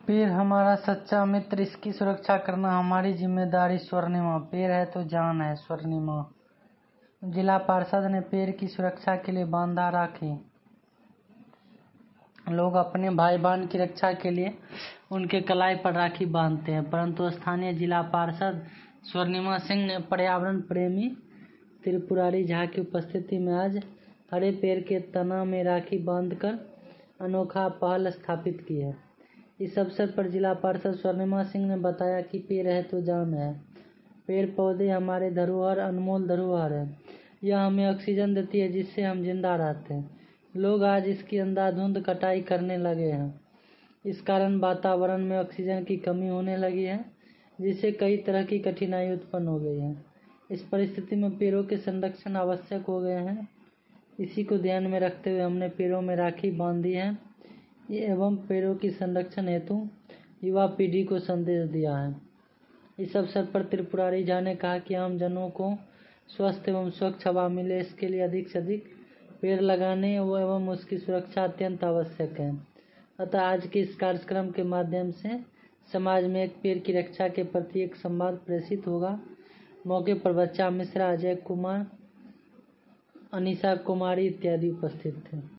पेड़ हमारा सच्चा मित्र, इसकी सुरक्षा करना हमारी जिम्मेदारी। स्वर्णिमा। पेड़ है तो जान है। स्वर्णिमा। जिला पार्षद ने पेड़ की सुरक्षा के लिए बांधा राखी। लोग अपने भाई बहन की रक्षा के लिए उनके कलाई पर राखी बांधते हैं, परंतु स्थानीय जिला पार्षद स्वर्णिमा सिंह ने पर्यावरण प्रेमी त्रिपुरारी झा की उपस्थिति में आज हरे पेड़ के तना में राखी बांधकर अनोखा पहल स्थापित की है। इस अवसर पर जिला पार्षद स्वर्णिमा सिंह ने बताया कि पेड़ है तो जान है। पेड़ पौधे हमारे धरोहर, अनमोल धरोहर है। यह हमें ऑक्सीजन देती है जिससे हम जिंदा रहते हैं। लोग आज इसकी अंधाधुंध कटाई करने लगे हैं। इस कारण वातावरण में ऑक्सीजन की कमी होने लगी है, जिससे कई तरह की कठिनाई उत्पन्न हो गई है। इस परिस्थिति में पेड़ों के संरक्षण आवश्यक हो गए हैं। इसी को ध्यान में रखते हुए हमने पेड़ों में राखी बांधी है एवं पेड़ों की संरक्षण हेतु युवा पीढ़ी को संदेश दिया है। इस अवसर पर त्रिपुरारी झा ने कहा कि आम जनों को स्वस्थ एवं स्वच्छ हवा मिले, इसके लिए अधिक से अधिक पेड़ लगाने एवं उसकी सुरक्षा अत्यंत आवश्यक है। अतः आज के इस कार्यक्रम के माध्यम से समाज में एक पेड़ की रक्षा के प्रति एक संवाद प्रेषित होगा। मौके पर बच्चा मिश्रा, अजय कुमार, अनीशा कुमारी इत्यादि उपस्थित थे।